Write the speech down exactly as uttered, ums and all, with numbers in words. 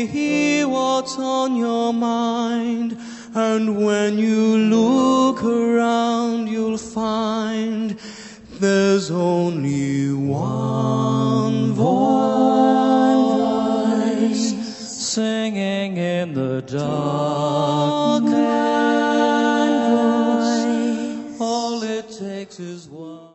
may hear what's on your mind. And when you look around, you'll find there's only one voice singing in the darkness. All it takes is one.